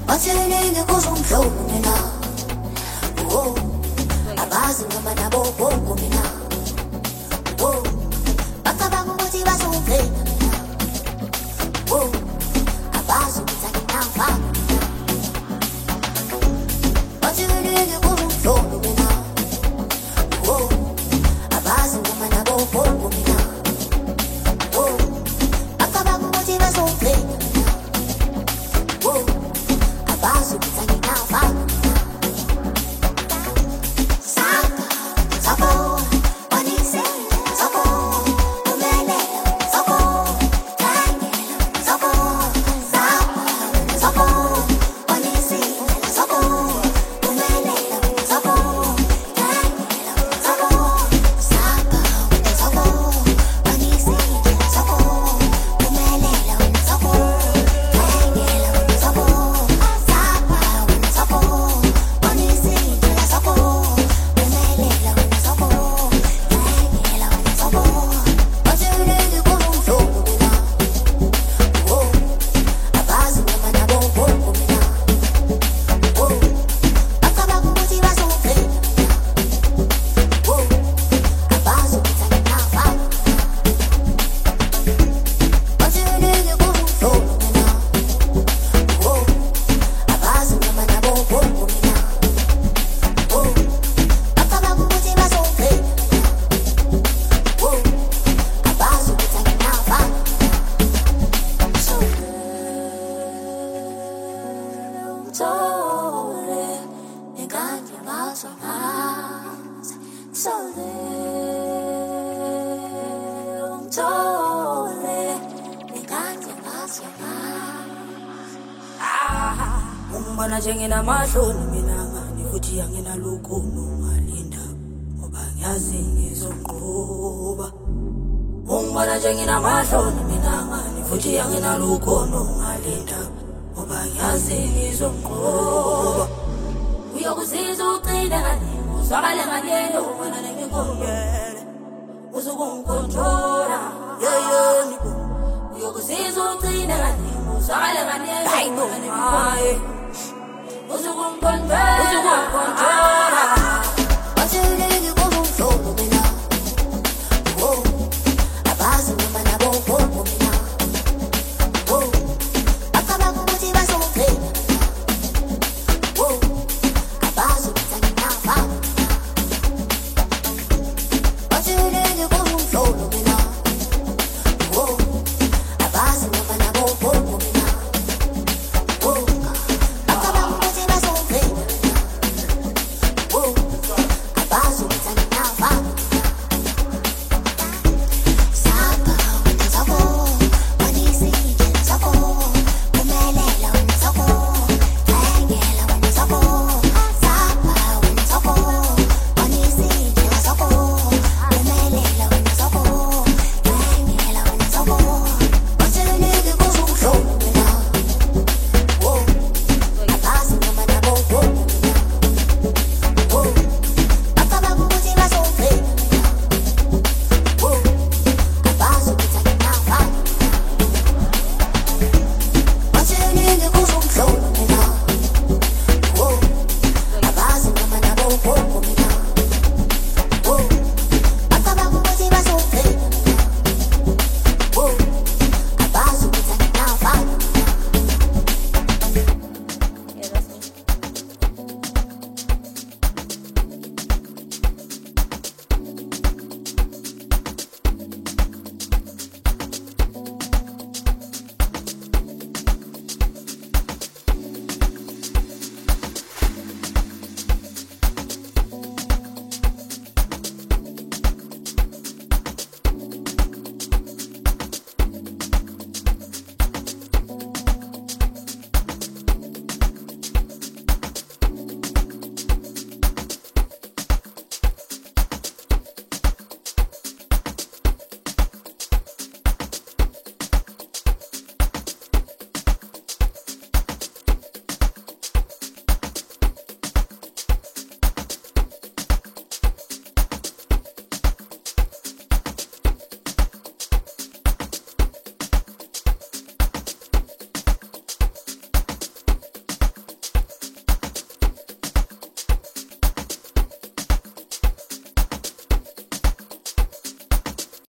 Wathelinge kuzomhlolo mina. Oh, abazi noma nabo bongo mina. Oh, bacabanga ukuthi bazongivela mina. Oh, abazi ukuthi anginafa. Wathelinge kuzomhlolo mina. Oh, abazi noma nabo bongo mina. Oh, bacabanga ukuthi bazongivela mina. Oh, abazi ukuthi anginafa. Umbona njengena mahloni mina ngani futhi yangena lukuno ngalinda ngoba ngiyazi ngizonqoba. Umbona njengena mahloni mina ngani futhi yangena lukuno ngalinda ngoba ngiyazi ngizonqoba. Uyokuzizwa uqina ngani uzwakale ngani ubona nengikongele uzokungikontrola yeah nibo. Uyokuzizwa uqina ngani uzwakale ngani ubona nengikongele